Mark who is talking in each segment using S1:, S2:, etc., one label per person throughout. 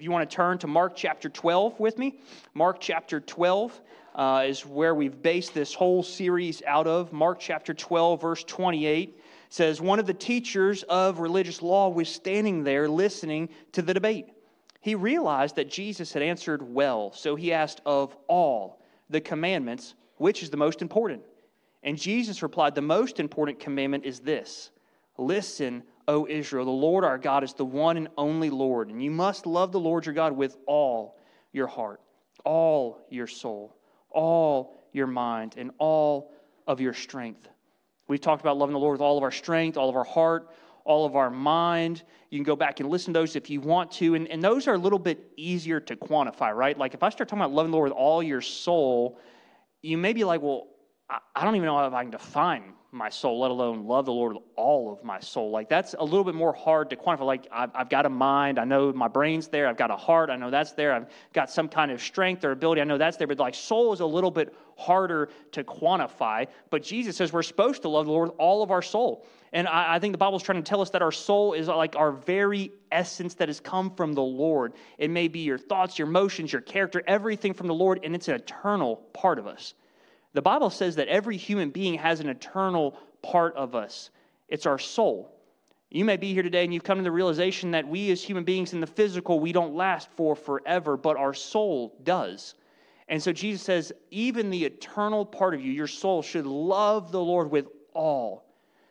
S1: If you want to turn to Mark chapter 12 with me, Mark chapter 12 is where we've based this whole series out of. Mark chapter 12, verse 28 says, one of the teachers of religious law was standing there listening to the debate. He realized that Jesus had answered well, so he asked, of all the commandments, which is the most important? And Jesus replied, the most important commandment is this: listen, O Israel, the Lord our God is the one and only Lord, and you must love the Lord your God with all your heart, all your soul, all your mind, and all of your strength. We've talked about loving the Lord with all of our strength, all of our heart, all of our mind. You can go back and listen to those if you want to, and those are a little bit easier to quantify, right? Like if I start talking about loving the Lord with all your soul, you may be like, well, I don't even know if I can define my soul, let alone love the Lord with all of my soul. Like that's a little bit more hard to quantify. Like I've got a mind, I know my brain's there. I've got a heart, I know that's there. I've got some kind of strength or ability, I know that's there. But like soul is a little bit harder to quantify. But Jesus says we're supposed to love the Lord with all of our soul. And I think the Bible is trying to tell us that our soul is like our very essence that has come from the Lord. It may be your thoughts, your emotions, your character, everything from the Lord, and it's an eternal part of us. The Bible says that every human being has an eternal part of us. It's our soul. You may be here today and you've come to the realization that we as human beings in the physical, we don't last for forever, but our soul does. And so Jesus says, even the eternal part of you, your soul, should love the Lord with all.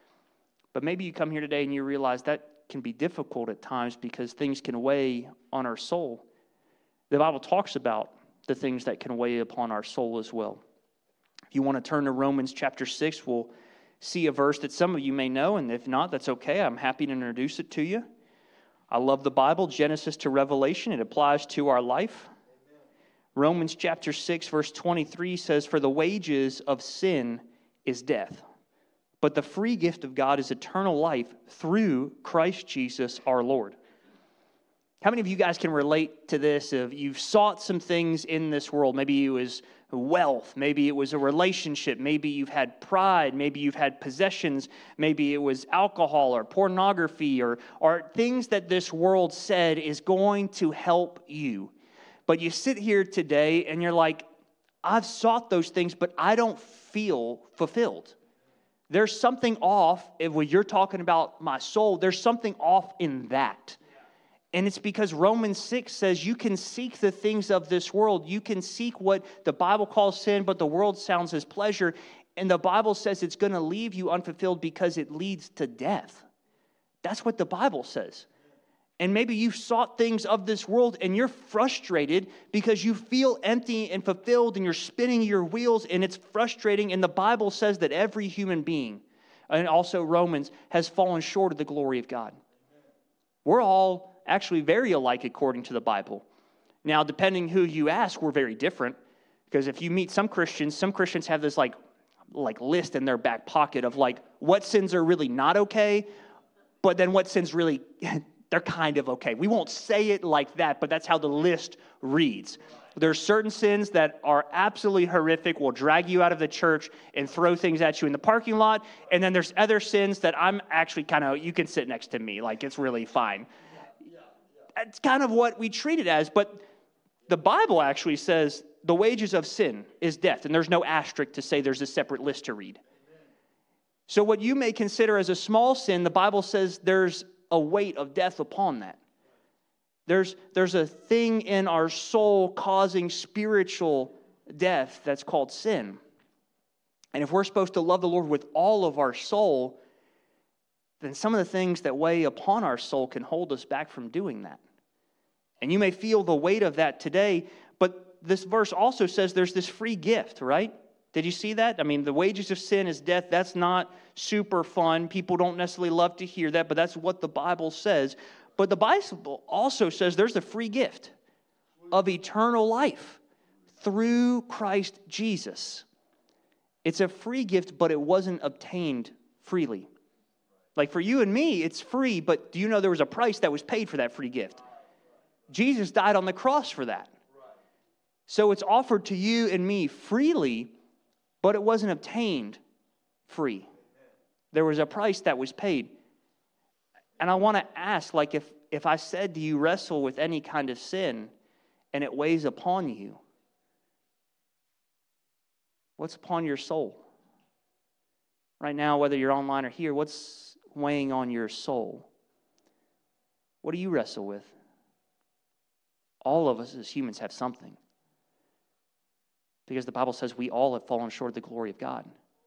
S1: But maybe you come here today and you realize that can be difficult at times because things can weigh on our soul. The Bible talks about the things that can weigh upon our soul as well. If you want to turn to Romans chapter 6, we'll see a verse that some of you may know, and if not, that's okay. I'm happy to introduce it to you. I love the Bible, Genesis to Revelation. It applies to our life. Amen. Romans chapter 6, verse 23 says, for the wages of sin is death, but the free gift of God is eternal life through Christ Jesus our Lord. How many of you guys can relate to this? If you've sought some things in this world, maybe it was wealth, maybe it was a relationship, maybe you've had pride, maybe you've had possessions, maybe it was alcohol or pornography or things that this world said is going to help you. But you sit here today and you're like, I've sought those things, but I don't feel fulfilled. There's something off, when you're talking about my soul, there's something off in that. And it's because Romans 6 says you can seek the things of this world. You can seek what the Bible calls sin, but the world sounds as pleasure. And the Bible says it's going to leave you unfulfilled because it leads to death. That's what the Bible says. And maybe you've sought things of this world and you're frustrated because you feel empty and fulfilled and you're spinning your wheels and it's frustrating. And the Bible says that every human being, and also Romans, has fallen short of the glory of God. We're all actually very alike according to the Bible. Now, depending who you ask, we're very different. Because if you meet some Christians have this like list in their back pocket of like what sins are really not okay, but then what sins really, they're kind of okay. We won't say it like that, but that's how the list reads. There's certain sins that are absolutely horrific, will drag you out of the church and throw things at you in the parking lot. And then there's other sins that I'm actually you can sit next to me, like it's really fine. It's kind of what we treat it as, but the Bible actually says the wages of sin is death, and there's no asterisk to say there's a separate list to read. So what you may consider as a small sin, the Bible says there's a weight of death upon that. There's a thing in our soul causing spiritual death that's called sin. And if we're supposed to love the Lord with all of our soul, then some of the things that weigh upon our soul can hold us back from doing that. And you may feel the weight of that today, but this verse also says there's this free gift, right? Did you see that? I mean, the wages of sin is death. That's not super fun. People don't necessarily love to hear that, but that's what the Bible says. But the Bible also says there's a free gift of eternal life through Christ Jesus. It's a free gift, but it wasn't obtained freely. Like for you and me, it's free, but do you know there was a price that was paid for that free gift? Jesus died on the cross for that. So it's offered to you and me freely, but it wasn't obtained free. There was a price that was paid. And I want to ask, like, if I said, do you wrestle with any kind of sin and it weighs upon you, what's upon your soul? Right now, whether you're online or here, what's weighing on your soul? What do you wrestle with? All of us as humans have something. Because the Bible says we all have fallen short of the glory of God.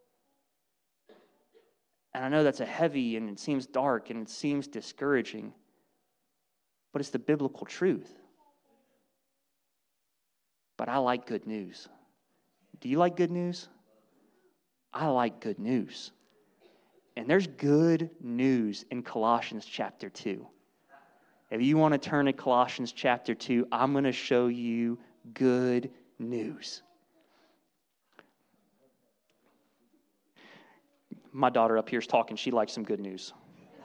S1: And I know that's a heavy and it seems dark and it seems discouraging, but it's the biblical truth. But I like good news. Do you like good news? I like good news. And there's good news in Colossians chapter 2. If you want to turn to Colossians chapter 2, I'm going to show you good news. My daughter up here is talking. She likes some good news.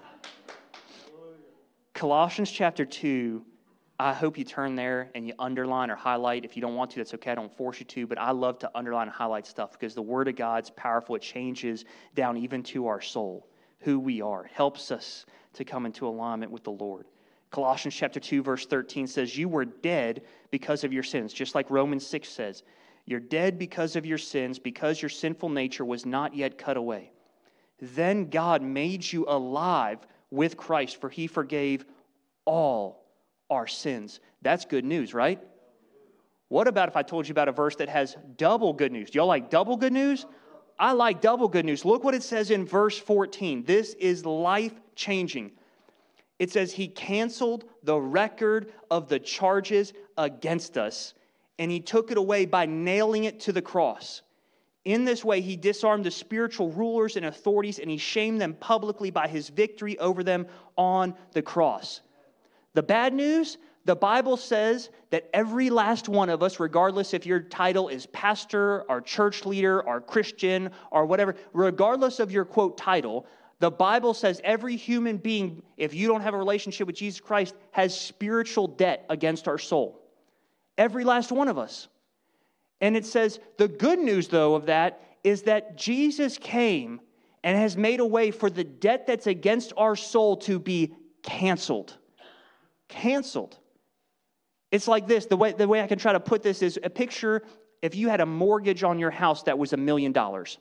S1: Colossians chapter 2, I hope you turn there and you underline or highlight. If you don't want to, that's okay. I don't force you to, but I love to underline and highlight stuff because the Word of God's powerful. It changes down even to our soul, who we are. It helps us to come into alignment with the Lord. Colossians chapter 2, verse 13 says, you were dead because of your sins, just like Romans 6 says. You're dead because of your sins, because your sinful nature was not yet cut away. Then God made you alive with Christ, for he forgave all our sins. That's good news, right? What about if I told you about a verse that has double good news? Do y'all like double good news? I like double good news. Look what it says in verse 14. This is life-changing. It says he canceled the record of the charges against us, and he took it away by nailing it to the cross. In this way, he disarmed the spiritual rulers and authorities, and he shamed them publicly by his victory over them on the cross. The bad news, the Bible says that every last one of us, regardless if your title is pastor or church leader or Christian or whatever, regardless of your, quote, title, the Bible says every human being, if you don't have a relationship with Jesus Christ, has spiritual debt against our soul. Every last one of us. And it says the good news, though, of that is that Jesus came and has made a way for the debt that's against our soul to be canceled. Canceled. It's like this. The way I can try to put this is a picture if you had a mortgage on your house that was $1 million.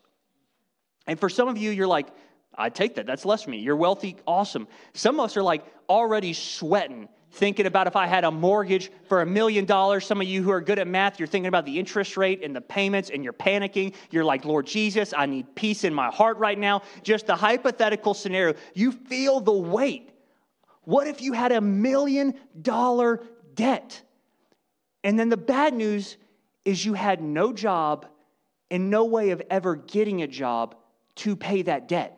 S1: And for some of you, you're like, I'd take that. That's less for me. You're wealthy. Awesome. Some of us are like already sweating, thinking about if I had a mortgage for $1 million. Some of you who are good at math, you're thinking about the interest rate and the payments, and you're panicking. You're like, Lord Jesus, I need peace in my heart right now. Just a hypothetical scenario. You feel the weight. What if you had $1 million debt? And then the bad news is you had no job and no way of ever getting a job to pay that debt.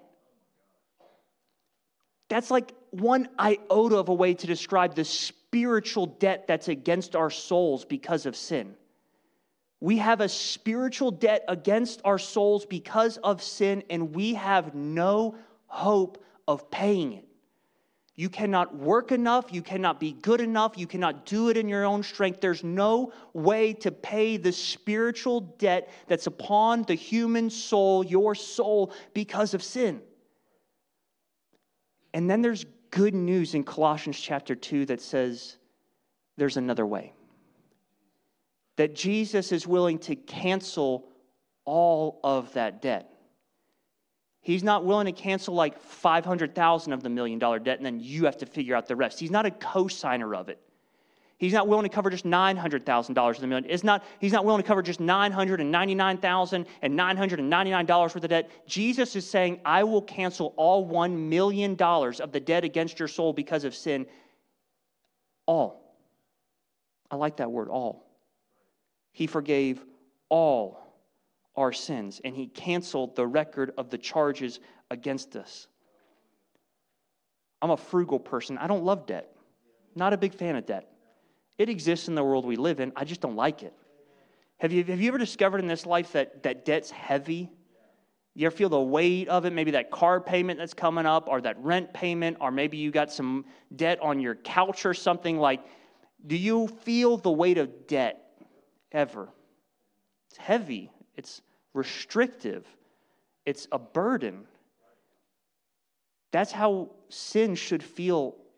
S1: That's like one iota of a way to describe the spiritual debt that's against our souls because of sin. We have a spiritual debt against our souls because of sin, and we have no hope of paying it. You cannot work enough. You cannot be good enough. You cannot do it in your own strength. There's no way to pay the spiritual debt that's upon the human soul, your soul, because of sin. And then there's good news in Colossians chapter 2 that says there's another way. That Jesus is willing to cancel all of that debt. He's not willing to cancel like $500,000 of the $1 million debt and then you have to figure out the rest. He's not a co-signer of it. He's not willing to cover just $900,000 of the million. He's not willing to cover just $999,999 worth of debt. Jesus is saying, I will cancel all $1 million of the debt against your soul because of sin. All. I like that word, all. He forgave all our sins, and he canceled the record of the charges against us. I'm a frugal person. I don't love debt. Not a big fan of debt. It exists in the world we live in. I just don't like it. Have you ever discovered in this life that debt's heavy? You ever feel the weight of it? Maybe that car payment that's coming up, or that rent payment, or maybe you got some debt on your couch or something. Like, do you feel the weight of debt ever? It's heavy. It's restrictive. It's a burden. That's how sin should feel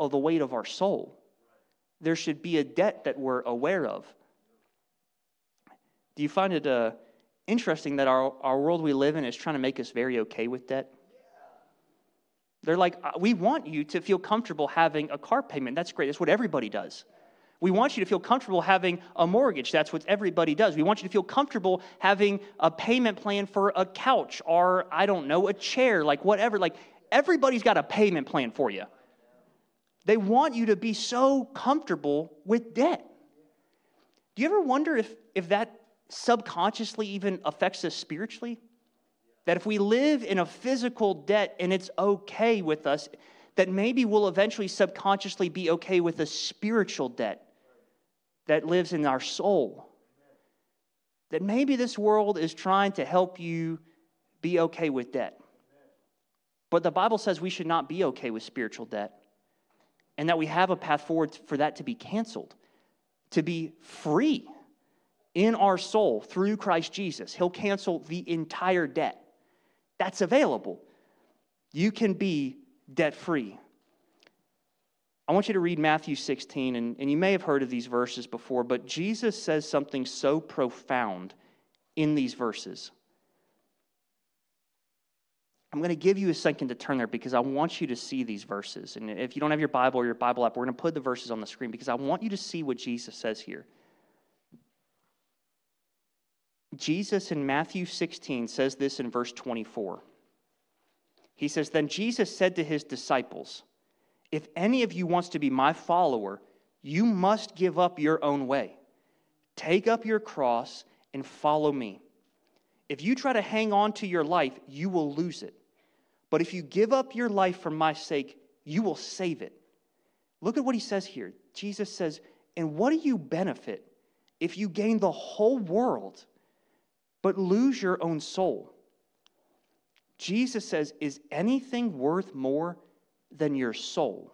S1: of the weight of our soul. There should be a debt that we're aware of. Do you find it interesting that our world we live in is trying to make us very okay with debt? They're like, we want you to feel comfortable having a car payment. That's great. That's what everybody does. We want you to feel comfortable having a mortgage. That's what everybody does. We want you to feel comfortable having a payment plan for a couch or, I don't know, a chair, like whatever. Like, everybody's got a payment plan for you. They want you to be so comfortable with debt. Do you ever wonder if that subconsciously even affects us spiritually? That if we live in a physical debt and it's okay with us, that maybe we'll eventually subconsciously be okay with a spiritual debt that lives in our soul. That maybe this world is trying to help you be okay with debt. But the Bible says we should not be okay with spiritual debt, and that we have a path forward for that to be canceled, to be free in our soul through Christ Jesus. He'll cancel the entire debt. That's available. You can be debt-free. I want you to read Matthew 16, and you may have heard of these verses before, but Jesus says something so profound in these verses. I'm going to give you a second to turn there because I want you to see these verses. And if you don't have your Bible or your Bible app, we're going to put the verses on the screen because I want you to see what Jesus says here. Jesus in Matthew 16 says this in verse 24. He says, "Then Jesus said to his disciples, 'If any of you wants to be my follower, you must give up your own way. Take up your cross and follow me. If you try to hang on to your life, you will lose it. But if you give up your life for my sake, you will save it.'" Look at what he says here. Jesus says, "And what do you benefit if you gain the whole world but lose your own soul?" Jesus says, "Is anything worth more than your soul?"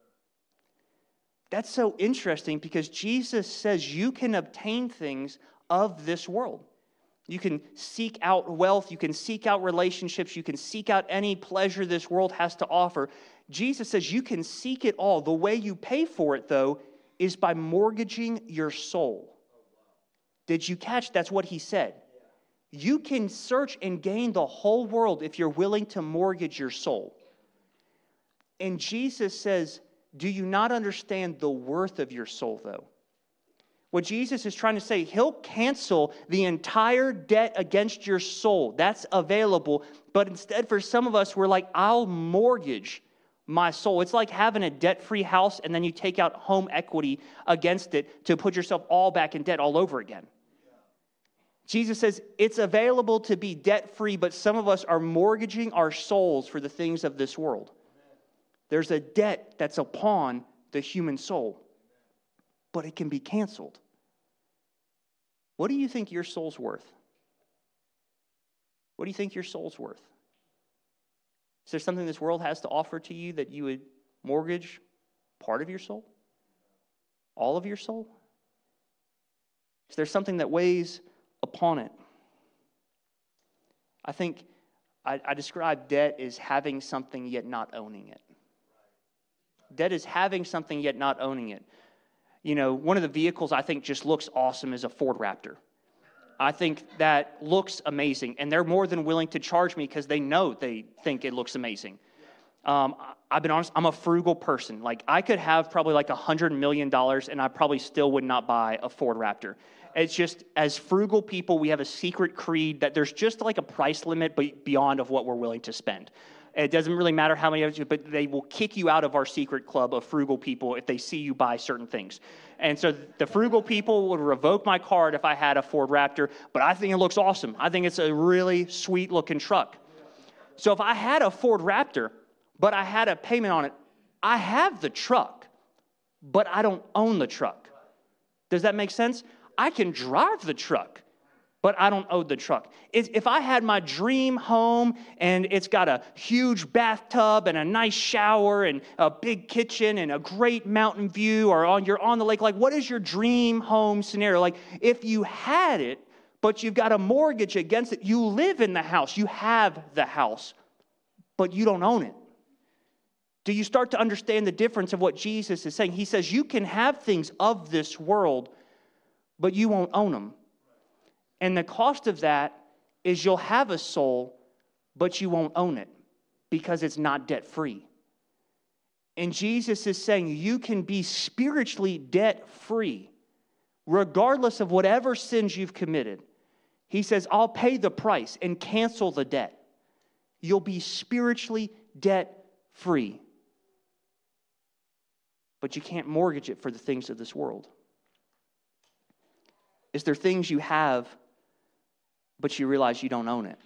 S1: That's so interesting because Jesus says you can obtain things of this world. You can seek out wealth, you can seek out relationships, you can seek out any pleasure this world has to offer. Jesus says you can seek it all. The way you pay for it, though, is by mortgaging your soul. Did you catch that's what he said? You can search and gain the whole world if you're willing to mortgage your soul. And Jesus says, do you not understand the worth of your soul, though? What Jesus is trying to say, he'll cancel the entire debt against your soul. That's available. But instead, for some of us, we're like, I'll mortgage my soul. It's like having a debt-free house and then you take out home equity against it to put yourself all back in debt all over again. Jesus says it's available to be debt-free, but some of us are mortgaging our souls for the things of this world. There's a debt that's upon the human soul, but it can be canceled. What do you think your soul's worth? What do you think your soul's worth? Is there something this world has to offer to you that you would mortgage part of your soul? All of your soul? Is there something that weighs upon it? I think I describe debt as having something yet not owning it. Debt is having something yet not owning it. You know, one of the vehicles I think just looks awesome is a Ford Raptor. I think that looks amazing, and they're more than willing to charge me because they know they think it looks amazing. I've been honest, I'm a frugal person. Like, I could have probably like $100 million, and I probably still would not buy a Ford Raptor. It's just, as frugal people, we have a secret creed that there's just like a price limit but beyond of what we're willing to spend. It doesn't really matter how many of you, but they will kick you out of our secret club of frugal people if they see you buy certain things. And so the frugal people would revoke my card if I had a Ford Raptor, but I think it looks awesome. I think it's a really sweet-looking truck. So if I had a Ford Raptor, but I had a payment on it, I have the truck, but I don't own the truck. Does that make sense? I can drive the truck, but I don't own the truck. If I had my dream home and it's got a huge bathtub and a nice shower and a big kitchen and a great mountain view, or you're on the lake, like, what is your dream home scenario? Like, if you had it, but you've got a mortgage against it, you live in the house, you have the house, but you don't own it. Do you start to understand the difference of what Jesus is saying? He says you can have things of this world, but you won't own them. And the cost of that is you'll have a soul, but you won't own it because it's not debt-free. And Jesus is saying you can be spiritually debt-free regardless of whatever sins you've committed. He says, I'll pay the price and cancel the debt. You'll be spiritually debt-free. But you can't mortgage it for the things of this world. Is there things you have, but you realize you don't own it?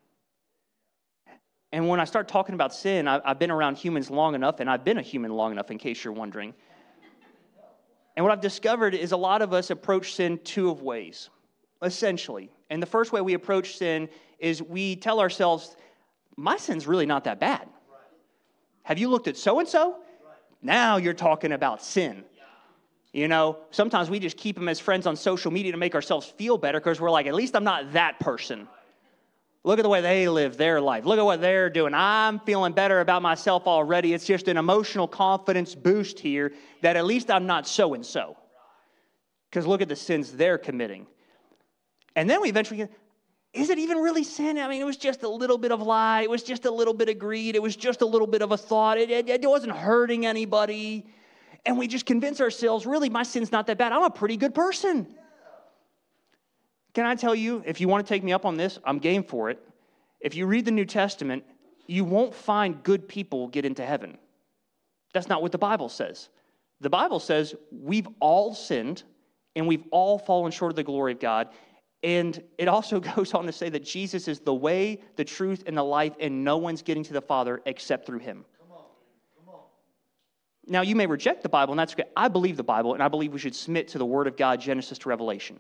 S1: And when I start talking about sin, I've been around humans long enough, and I've been a human long enough, in case you're wondering. And what I've discovered is a lot of us approach sin two ways, essentially. And the first way we approach sin is we tell ourselves, my sin's really not that bad. Have you looked at so-and-so? Now you're talking about sin. You know, sometimes we just keep them as friends on social media to make ourselves feel better because we're like, at least I'm not that person. Look at the way they live their life. Look at what they're doing. I'm feeling better about myself already. It's just an emotional confidence boost here that at least I'm not so-and-so. Because look at the sins they're committing. And then we eventually get, is it even really sin? I mean, it was just a little bit of lie. It was just a little bit of greed. It was just a little bit of a thought. It wasn't hurting anybody. And we just convince ourselves, really, my sin's not that bad. I'm a pretty good person. Can I tell you, if you want to take me up on this, I'm game for it. If you read the New Testament, you won't find good people get into heaven. That's not what the Bible says. The Bible says we've all sinned and we've all fallen short of the glory of God. And it also goes on to say that Jesus is the way, the truth, and the life, and no one's getting to the Father except through him. Come on. Now, you may reject the Bible, and that's okay. I believe the Bible, and I believe we should submit to the Word of God, Genesis to Revelation.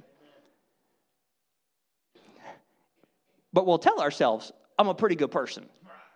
S1: But we'll tell ourselves, I'm a pretty good person.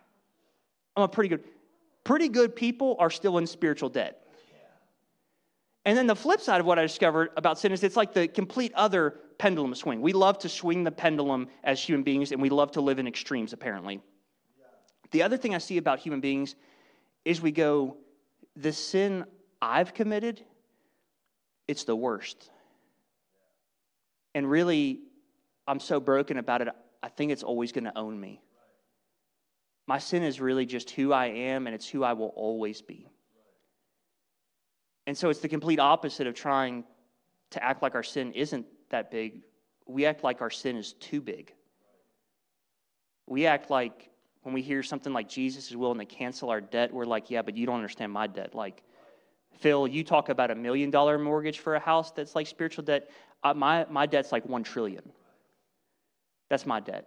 S1: Pretty good people are still in spiritual debt. And then the flip side of what I discovered about sin is it's like the complete other pendulum swing. We love to swing the pendulum as human beings, and we love to live in extremes, apparently. The other thing I see about human beings is we go, the sin I've committed, it's the worst. And really, I'm so broken about it, I think it's always going to own me. My sin is really just who I am, and it's who I will always be. And so it's the complete opposite of trying to act like our sin isn't that big. We act like our sin is too big. We act like when we hear something like Jesus is willing to cancel our debt, we're like, yeah, but you don't understand my debt. Like, Phil, you talk about $1 million mortgage for a house that's like spiritual debt. My debt's like $1 trillion. That's my debt.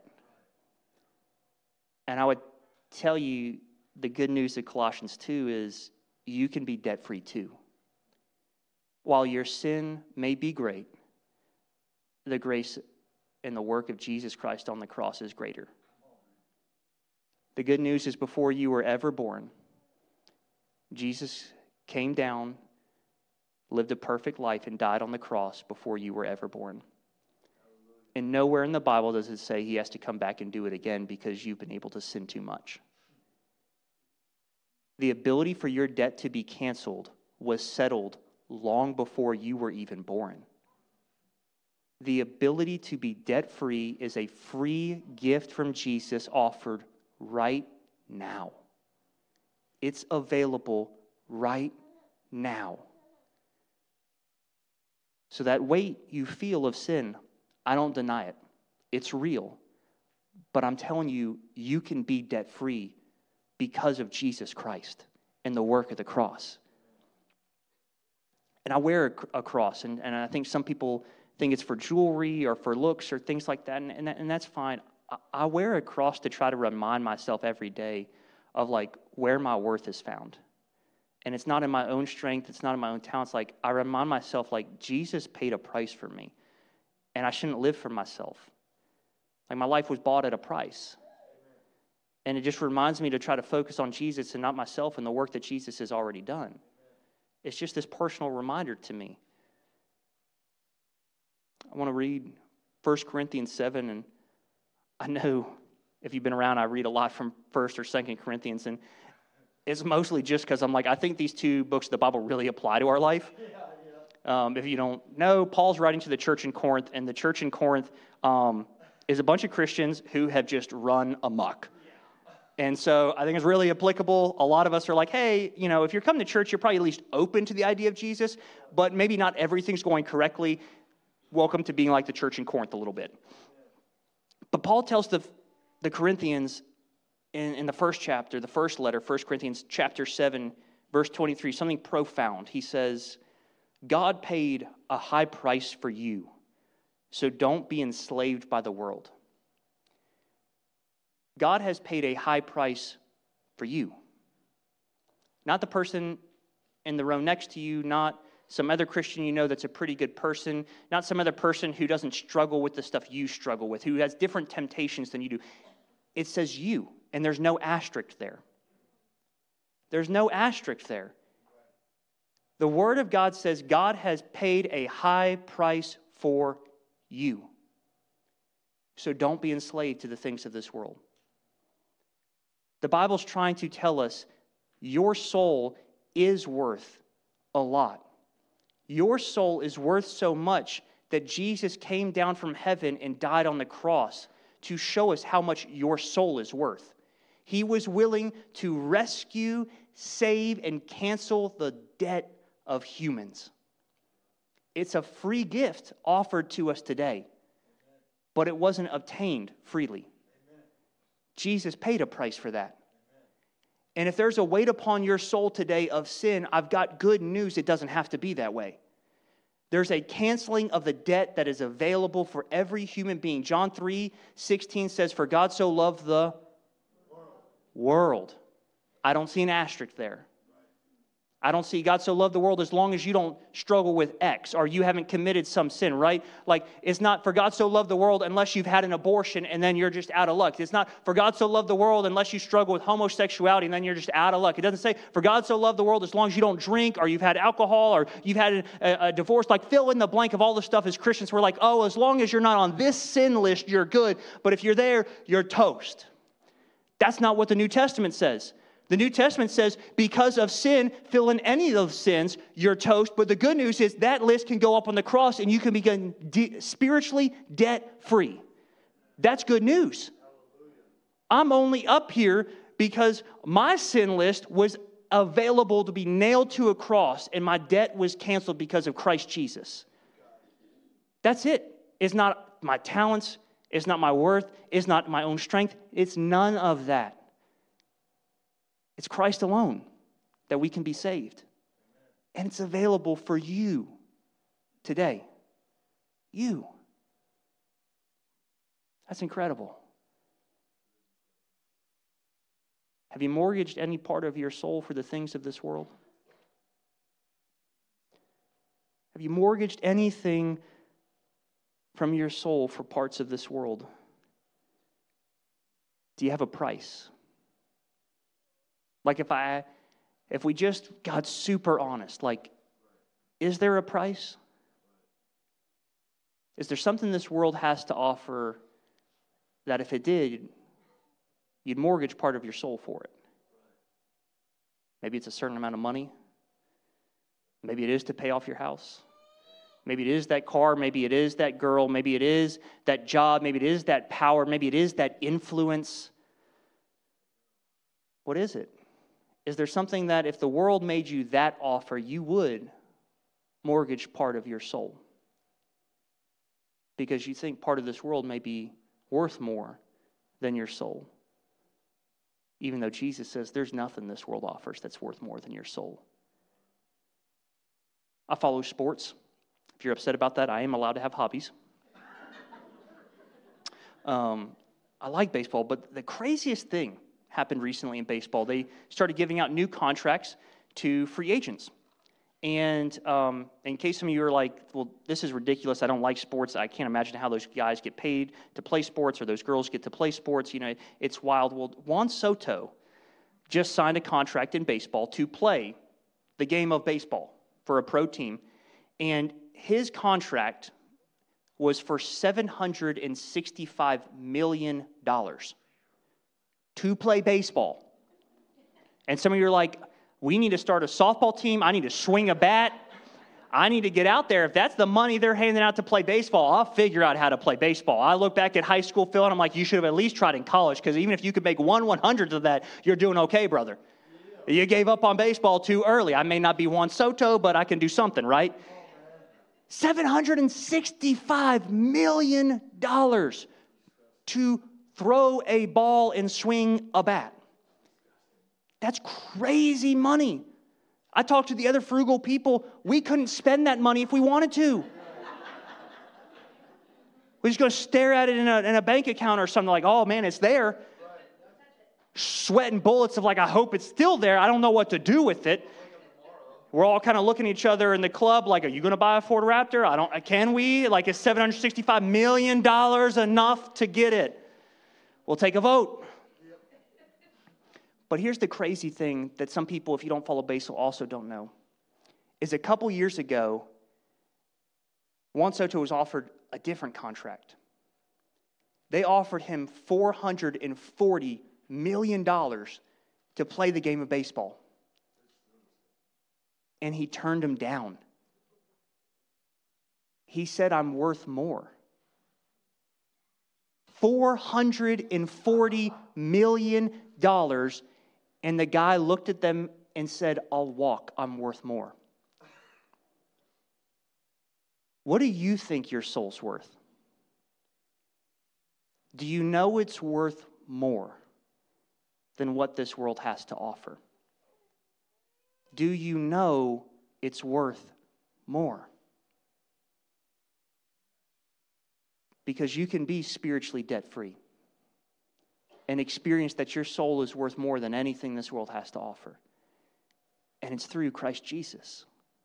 S1: And I would tell you the good news of Colossians 2 is you can be debt-free too. While your sin may be great, the grace and the work of Jesus Christ on the cross is greater. The good news is before you were ever born, Jesus came down, lived a perfect life, and died on the cross before you were ever born. And nowhere in the Bible does it say he has to come back and do it again because you've been able to sin too much. The ability for your debt to be canceled was settled long before you were even born. The ability to be debt-free is a free gift from Jesus offered right now. It's available right now. So that weight you feel of sin, I don't deny it. It's real. But I'm telling you, you can be debt-free because of Jesus Christ and the work of the cross. And I wear a cross, and I think some people think it's for jewelry or for looks or things like that, and that's fine. I wear a cross to try to remind myself every day of like where my worth is found. And it's not in my own strength, it's not in my own talents. Like I remind myself like Jesus paid a price for me. And I shouldn't live for myself. Like my life was bought at a price. And it just reminds me to try to focus on Jesus and not myself and the work that Jesus has already done. It's just this personal reminder to me. I want to read 1 Corinthians 7, and I know if you've been around, I read a lot from 1 or 2 Corinthians, and it's mostly just because I'm like, I think these two books of the Bible really apply to our life. If you don't know, Paul's writing to the church in Corinth, and the church in Corinth is a bunch of Christians who have just run amok. And so I think it's really applicable. A lot of us are like, hey, if you're coming to church, you're probably at least open to the idea of Jesus, but maybe not everything's going correctly. Welcome to being like the church in Corinth a little bit. But Paul tells the Corinthians in the first chapter, the first letter, 1 Corinthians chapter 7, verse 23, something profound. He says, God paid a high price for you, so don't be enslaved by the world. God has paid a high price for you. Not the person in the row next to you, not some other Christian you know that's a pretty good person, not some other person who doesn't struggle with the stuff you struggle with, who has different temptations than you do. It says you, and there's no asterisk there. There's no asterisk there. The Word of God says God has paid a high price for you. So don't be enslaved to the things of this world. The Bible's trying to tell us your soul is worth a lot. Your soul is worth so much that Jesus came down from heaven and died on the cross to show us how much your soul is worth. He was willing to rescue, save, and cancel the debt of humans. It's a free gift offered to us today, but it wasn't obtained freely. Jesus paid a price for that. And if there's a weight upon your soul today of sin, I've got good news. It doesn't have to be that way. There's a canceling of the debt that is available for every human being. John 3:16 says, for God so loved the world. I don't see an asterisk there. I don't see God so loved the world as long as you don't struggle with X or you haven't committed some sin, right? Like, it's not for God so loved the world unless you've had an abortion and then you're just out of luck. It's not for God so loved the world unless you struggle with homosexuality and then you're just out of luck. It doesn't say for God so loved the world as long as you don't drink or you've had alcohol or you've had a divorce. Like, fill in the blank of all the stuff as Christians. We're like, oh, as long as you're not on this sin list, you're good. But if you're there, you're toast. That's not what the New Testament says. The New Testament says, because of sin, fill in any of those sins, you're toast. But the good news is that list can go up on the cross and you can become spiritually debt-free. That's good news. I'm only up here because my sin list was available to be nailed to a cross and my debt was canceled because of Christ Jesus. That's it. It's not my talents. It's not my worth. It's not my own strength. It's none of that. It's Christ alone that we can be saved. And it's available for you today. You. That's incredible. Have you mortgaged any part of your soul for the things of this world? Have you mortgaged anything from your soul for parts of this world? Do you have a price? Like if we just got super honest, like, is there a price? Is there something this world has to offer that if it did, you'd mortgage part of your soul for it? Maybe it's a certain amount of money. Maybe it is to pay off your house. Maybe it is that car. Maybe it is that girl. Maybe it is that job. Maybe it is that power. Maybe it is that influence. What is it? Is there something that if the world made you that offer, you would mortgage part of your soul? Because you think part of this world may be worth more than your soul. Even though Jesus says there's nothing this world offers that's worth more than your soul. I follow sports. If you're upset about that, I am allowed to have hobbies. I like baseball, but the craziest thing happened recently in baseball. They started giving out new contracts to free agents. And in case some of you are like, well, this is ridiculous. I don't like sports. I can't imagine how those guys get paid to play sports or those girls get to play sports. You know, it's wild. Well, Juan Soto just signed a contract in baseball to play the game of baseball for a pro team. And his contract was for $765 million to play baseball. And some of you are like, we need to start a softball team. I need to swing a bat. I need to get out there. If that's the money they're handing out to play baseball, I'll figure out how to play baseball. I look back at high school, Phil, and I'm like, you should have at least tried in college, because even if you could make 1/100th of that, you're doing okay, brother. You gave up on baseball too early. I may not be Juan Soto, but I can do something, right? $765 million to throw a ball and swing a bat. That's crazy money. I talked to the other frugal people. We couldn't spend that money if we wanted to. We're just going to stare at it in a bank account or something like, oh, man, it's there. Sweating bullets of like, I hope it's still there. I don't know what to do with it. We're all kind of looking at each other in the club like, are you going to buy a Ford Raptor? Can we? Like, is $765 million enough to get it? We'll take a vote. But here's the crazy thing that some people, if you don't follow baseball, also don't know, is a couple years ago, Juan Soto was offered a different contract. They offered him $440 million to play the game of baseball. And he turned him down. He said, I'm worth more. $440 million. And the guy looked at them and said, I'll walk. I'm worth more. What do you think your soul's worth? Do you know it's worth more than what this world has to offer? Do you know it's worth more? Because you can be spiritually debt-free and experience that your soul is worth more than anything this world has to offer. And it's through Christ Jesus.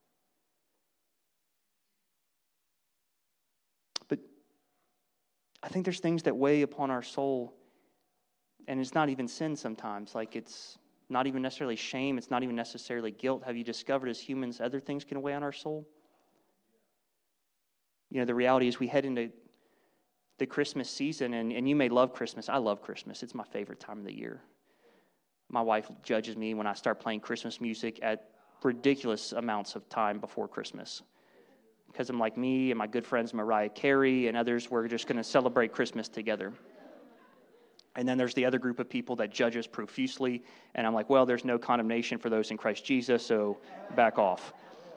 S1: But I think there's things that weigh upon our soul, and it's not even sin sometimes. Like, it's not even necessarily shame. It's not even necessarily guilt. Have you discovered as humans other things can weigh on our soul? You know, the reality is we head into the Christmas season, and you may love Christmas. I love Christmas. It's my favorite time of the year. My wife judges me when I start playing Christmas music at ridiculous amounts of time before Christmas. Because I'm like, me and my good friends Mariah Carey and others, we're just going to celebrate Christmas together. And then there's the other group of people that judge us profusely, and I'm like, well, there's no condemnation for those in Christ Jesus, so back off.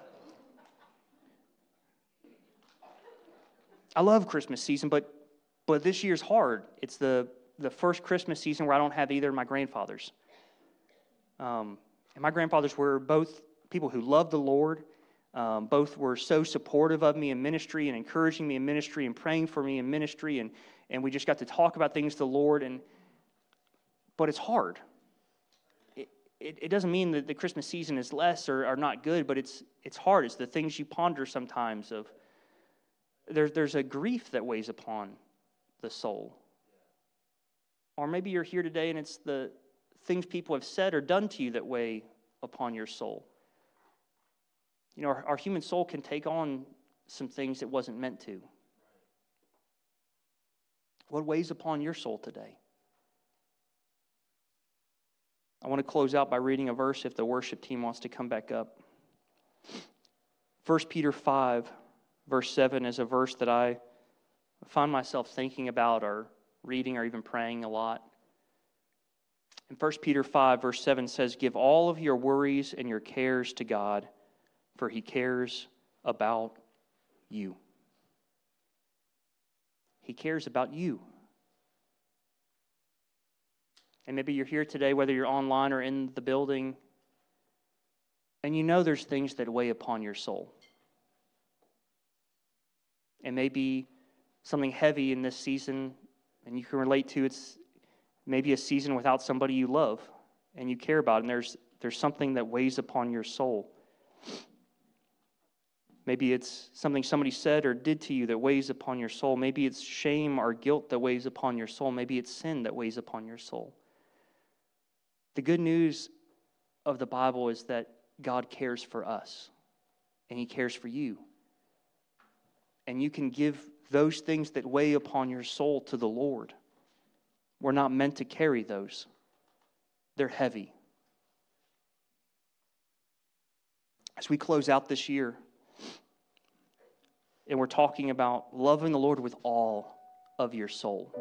S1: I love Christmas season, but this year's hard. It's the first Christmas season where I don't have either of my grandfathers. And my grandfathers were both people who loved the Lord. Both were so supportive of me in ministry and encouraging me in ministry and praying for me in ministry. And we just got to talk about things to the Lord. But it's hard. It doesn't mean that the Christmas season is less or not good, but it's hard. It's the things you ponder sometimes of. There's a grief that weighs upon the soul. Or maybe you're here today and it's the things people have said or done to you that weigh upon your soul. You know, our human soul can take on some things it wasn't meant to. What weighs upon your soul today? I want to close out by reading a verse if the worship team wants to come back up. 1 Peter 5, verse 7 is a verse that I find myself thinking about or reading or even praying a lot. And 1 Peter 5, verse 7 says, give all of your worries and your cares to God, for He cares about you. He cares about you. And maybe you're here today, whether you're online or in the building, and you know there's things that weigh upon your soul. And maybe something heavy in this season, and you can relate to, it's maybe a season without somebody you love and you care about, and there's something that weighs upon your soul. Maybe it's something somebody said or did to you that weighs upon your soul. Maybe it's shame or guilt that weighs upon your soul. Maybe it's sin that weighs upon your soul. The good news of the Bible is that God cares for us, and He cares for you. And you can give those things that weigh upon your soul to the Lord. We're not meant to carry those. They're heavy. as we close out this year, and we're talking about loving the Lord with all of your soul.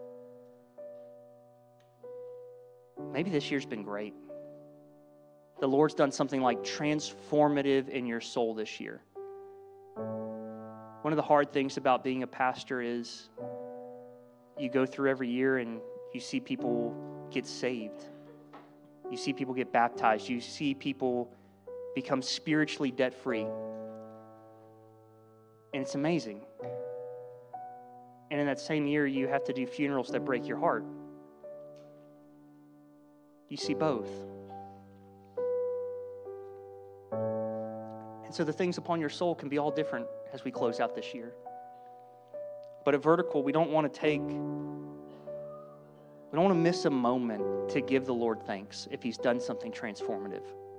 S1: Maybe this year's been great. The Lord's done something like transformative in your soul this year. One of the hard things about being a pastor is you go through every year and you see people get saved. You see people get baptized. You see people become spiritually debt-free. And it's amazing. And in that same year, you have to do funerals that break your heart. You see both. And so the things upon your soul can be all different as we close out this year. But at Vertical, we don't want to miss a moment to give the Lord thanks if He's done something transformative.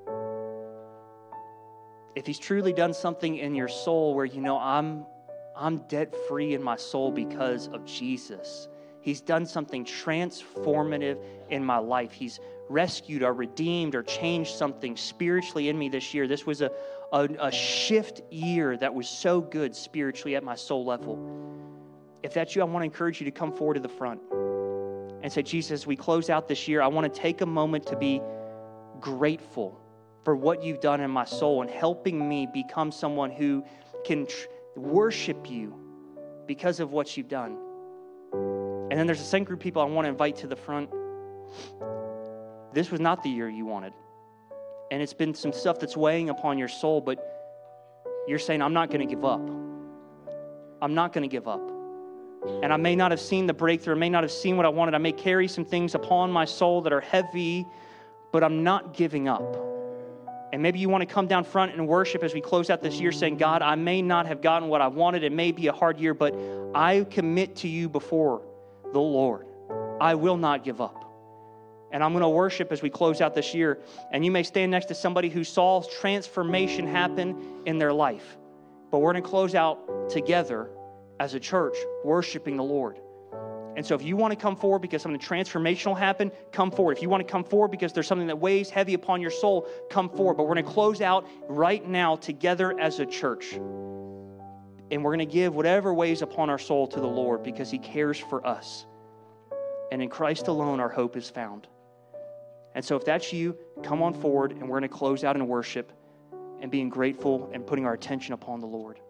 S1: If He's truly done something in your soul where you know, I'm debt-free in my soul because of Jesus. He's done something transformative in my life. He's rescued or redeemed or changed something spiritually in me this year. This was a shift year that was so good spiritually at my soul level. If that's you, I want to encourage you to come forward to the front and say, Jesus, as we close out this year, I want to take a moment to be grateful for what you've done in my soul and helping me become someone who can worship you because of what you've done. And then there's a second group of people I want to invite to the front. This was not the year you wanted. And it's been some stuff that's weighing upon your soul, but you're saying, I'm not going to give up. I'm not going to give up. And I may not have seen the breakthrough. I may not have seen what I wanted. I may carry some things upon my soul that are heavy, but I'm not giving up. And maybe you want to come down front and worship as we close out this year saying, God, I may not have gotten what I wanted. It may be a hard year, but I commit to you before the Lord. I will not give up. And I'm going to worship as we close out this year. And you may stand next to somebody who saw transformation happen in their life. But we're going to close out together as a church, worshiping the Lord. And so if you want to come forward because something transformational happened, come forward. If you want to come forward because there's something that weighs heavy upon your soul, come forward. But we're going to close out right now together as a church. And we're going to give whatever weighs upon our soul to the Lord because He cares for us. And in Christ alone, our hope is found. And so if that's you, come on forward and we're going to close out in worship and being grateful and putting our attention upon the Lord.